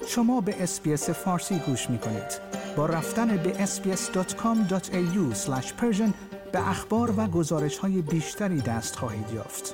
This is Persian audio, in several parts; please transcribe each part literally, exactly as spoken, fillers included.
شما به اس‌بی‌اس فارسی گوش می‌کنید. با رفتن به اس بی اس دات کام دات ای یو اسلش پرشن به اخبار و گزارش‌های بیشتری دست خواهید یافت.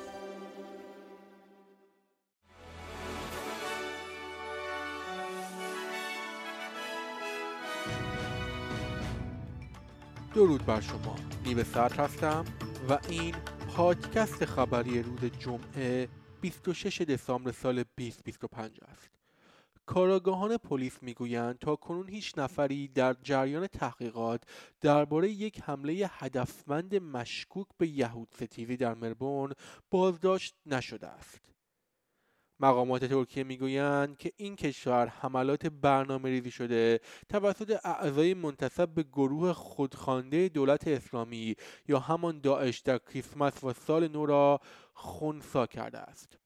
درود بر شما. نیو صدر هستم و این پادکست خبری روز جمعه بیست و شش دسامبر سال بیست بیست و پنج است. کارآگاهان پلیس میگویند تا کنون هیچ نفری در جریان تحقیقات درباره یک حمله هدفمند مشکوک به یهودستیزی در ملبورن بازداشت نشده است. مقامات ترکیه میگویند که این کشور حملات برنامه‌ریزی شده توسط اعضای منتسب به گروه خودخوانده دولت اسلامی یا همان داعش در کریسمس و سال نو را خنثی کرده است.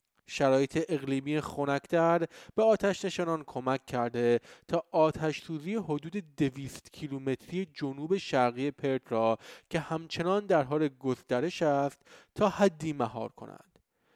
شرایط اقلیمی خنک‌تر به آتش نشانان کمک کرده تا آتش سوزی حدود دویست کیلومتری جنوب شرقی پرت را که همچنان در حال گسترش است تا حدی مهار کنند.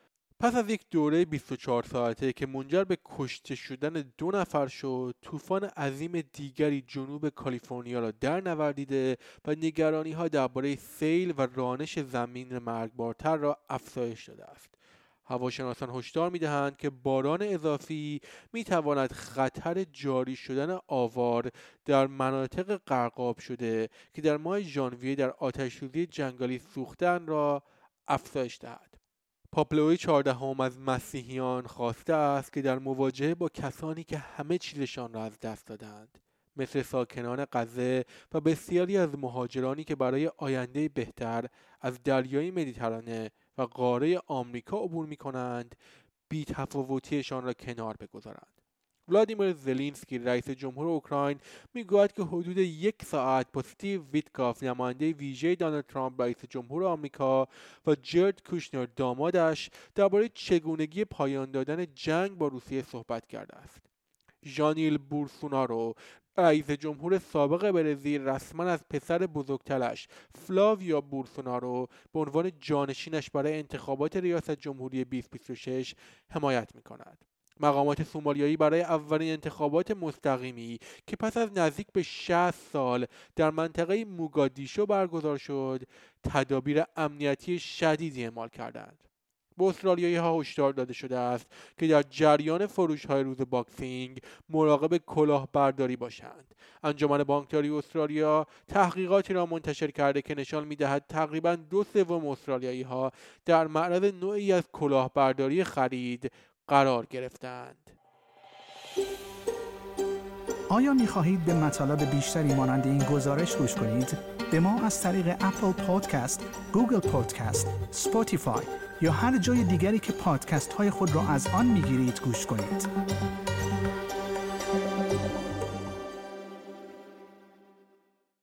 پس از یک دوره بیست و چهار ساعته که منجر به کشته شدن دو نفر شد، طوفان عظیم دیگری جنوب کالیفرنیا را در نوردیده و نگرانی‌ها درباره سیل و رانش زمین مرگبارتر را افزایش داده است. هواشناسان هشدار می‌دهند که باران اضافی می‌تواند خطر جاری شدن آوار در مناطق غرقاب شده که در ماه ژانویه در آتش‌سوزی جنگلی سوختن را افزایش دهد. پاپ لیو چهاردهم از مسیحیان خواسته است که در مواجهه با کسانی که همه چیزشان را از دست دادند، مثل ساکنان غزه و بسیاری از مهاجرانی که برای آینده بهتر از دریای مدیترانه و قاره آمریکا عبور می‌کنند، بی‌تفاوتیشان را کنار بگذارند. ولادیمیر زلنسکی رئیس جمهور اوکراین میگوید که حدود یک ساعت با استیو ویتکاف نماینده ویژه دونالد ترامپ رئیس جمهور آمریکا و جرد کوشنر دامادش درباره چگونگی پایان دادن جنگ با روسیه صحبت کرده است. ژانیل بولسونارو رئیس جمهور سابق برزیل رسما از پسر بزرگترش فلاویو بولسونارو به عنوان جانشینش برای انتخابات ریاست جمهوری بیست بیست و شش حمایت می‌کند. مقامات سومالیایی برای اولین انتخابات مستقیمی که پس از نزدیک به شصت سال در منطقه موگادیشو برگزار شد، تدابیر امنیتی شدیدی اعمال کردند. به استرالیایی‌ها هشدار داده شده است که در جریان فروش‌های روز باکسینگ مراقب کلاهبرداری باشند. انجمن بانکداری استرالیا تحقیقاتی را منتشر کرده که نشان می‌دهد تقریباً دو سوم استرالیایی‌ها در معرض نوعی از کلاهبرداری خرید قرار گرفتند. آیا می خواهید به مطالب بیشتری مانند این گزارش گوش کنید؟ به ما از طریق اپل پادکست، گوگل پادکست، اسپاتیفای یا هر جای دیگری که پادکست های خود را از آن می گیرید گوش کنید.